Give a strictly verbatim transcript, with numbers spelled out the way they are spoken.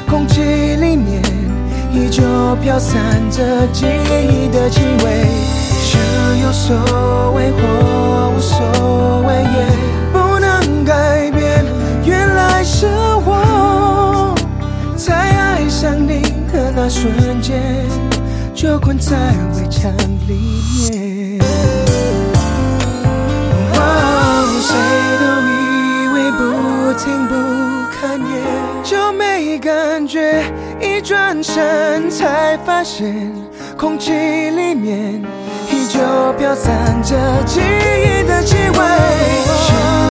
空气里面依旧飘散着记忆的气味，是有所谓或无所谓，也不能改变。原来是我在爱上你的那瞬间，就困在围墙里面。哦，谁都以为不听不看也就没感觉，一转身才发现，空气里面依旧飘散着记忆的气味，是